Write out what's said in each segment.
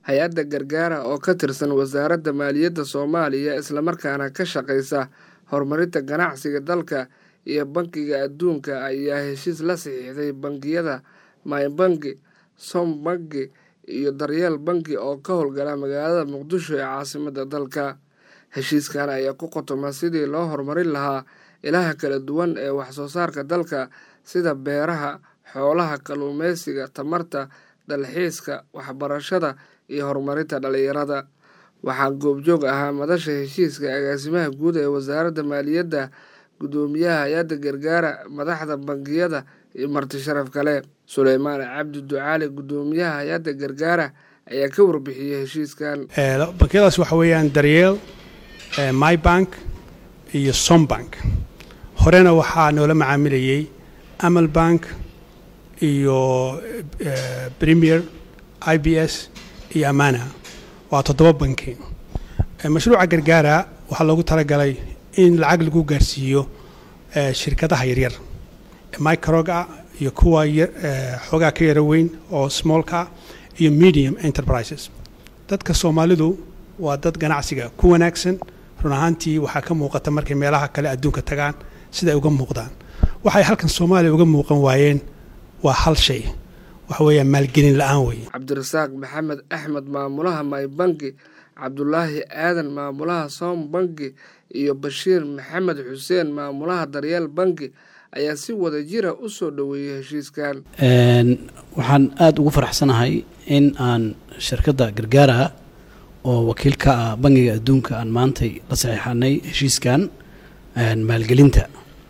hay-adda gargaara oo ka tirsan wasaaradda maaliyadda Soomaaliya isla markaana ka shaqeysa horumarinta ganacsiga dalka iyo bankiga adduunka ayaa heshiis la saxiixday bangiyada MyBank, Sombank iyo Daryeel Bank oo ka howlgala magaalada Muqdisho ee caasimadda dalka. Heshiiskan ayaa ku qotoma sidii loo horumarin lahaa ilaha kala duwan ee wax soo saarka dalka sida beeraha, xoolaha, kalluumeysiga, tamarta, dalxiiska, waxbarashada iyo horumarinta dhalinyarada. Waxaa goobjoog ahaa madasha heshiiska agaasimaha guud ee wasaaradda maaliyadda, gudoomiyaha hay-adda gargaara, madaxda bangiyada iyo marti sharaf kale. Suleymaan Cabdi Ducaale, gudoomiyaha hay-adda gargaara, ayaa ka warbixiyay heshiiskan. Bankiyadaas waxa weeyaan Daryeel, MyBank iyo Sombank. Horena waxaa noola macaamilayay Amal Bank iyo Premier, IBS iyo Amana. waa 7 banki. Mashruuca gargaara waxaa loogu talagalay in lacag lagu gaarsiiyo shirkadaha yaryar, microga iyo kuwa xogaa ka yara weyn oo smallka iyo medium enterprises. Dadka Soomaalidu waa dad ganacsiga ku wanaagsan, run ahaantii waxaa ka muuqata markay meelaha kale adduunka tagaan sida ay uga muuqdaan. Waxay halkan Soomaaliya uga muuqan waayeen waa hal shay, waxa weeyaan maalgelin la'aan weeye. Cabdirasaaq Maxamed Axmed, maamulaha MyBank, Cabdullaahi Aadan, maamulaha Sombank iyo Bashiir Maxamed Xuseen, maamulaha Daryeel Bank ayaa si wada jira u soo dhaweeyay heshiiskan. Waxaan aad ugu faraxsanahay in aan shirkadda gargaara oo wakiilka ah bangiga adduunka aan maantay la saxiixanay heshiiskan maalgelinta.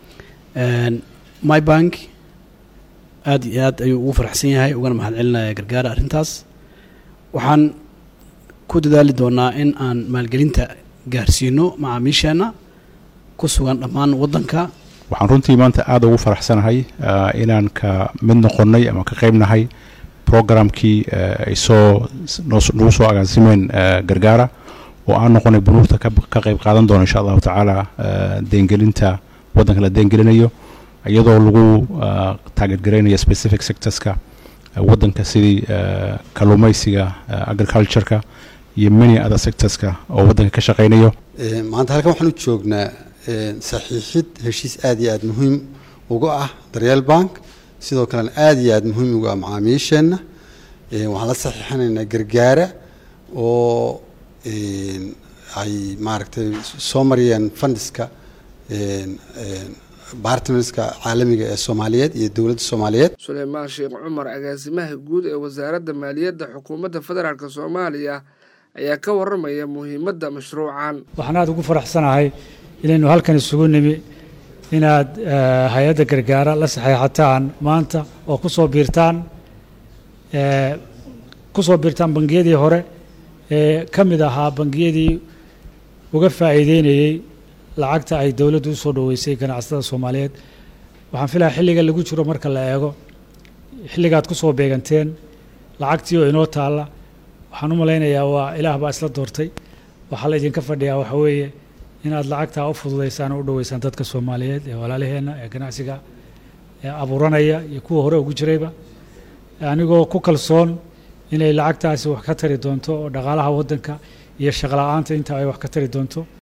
MyBank aad iyo aad ayuu ugu faraxsan yahay ugana mahadcelinayaa gargaara arrintaas. Waxaan ku dadaali doonaa in aan maalgelinta gaarsiino macaamiisheena ku sugan dhammaan waddanka. waxaan runtii maanta aad ugu faraxsanahay inaan ka mid noqonnay ama ka qaybnahay programkii ay nagu soo agaasimeen gargaara oo aan noqonay bunuugta ka qayb qaadan doono insha allahu tacaala deengelinta waddanka la deengelinayo iyadoo lagu taageergareynayo specific sectorska waddanka sidii kalluumaysiga, agricultureka iyo many other sectorska oo waddanka ka shaqeynayo. maanta halkan waxaan u joognaa saxiixid heshiis aad iyo aad muhiim uga ah Daryeel Bank, sidoo kalena aad iyo aad muhiim uga ah macaamiisheena. waxaan la saxiixanaynaa gargaara oo ay maaragtay soo mariyeen fundiska bartnerska caalamiga ee Soomaaliyeed iyo dawladda Soomaaliyeed. Suleymaan Sheekh Cumar, agaasimaha guud ee wasaaradda maaliyadda xukuumadda federaalka Soomaaliya, ayaa ka warramaya muhiimadda mashruucan. waxaan aad ugu faraxsanahay inaynu halkan isugu nimi inaad hay-adda gargaara la saxiixataan maanta oo ku soo biirtaan bangiyadii hore ee ka mid ahaa bangiyadii uga faa'iideynayay lacagta ay dawladdu u soo dhaweysay ganacsatada Soomaaliyeed. waxaan filayaa xilliga lagu jiro marka la eego xilligaad ku soo beeganteen lacagtii oo inoo taalla, waxaan u malaynayaa waa ilaah baa isla doortay. waxaa la idinka fadhiyaa waxa weeye inaad lacagtaa u fududaysaan oo u dhaweysaan dadka Soomaaliyeed ee walaalaheenna ee ganacsiga abuuranaya iyo kuwa hore ugu jirayba, anigoo ku kalsoon inay lacagtaasi wax ka tari doonto oo dhaqaalaha waddanka iyo shaqo la'aanta inta ay wax ka tari doonto.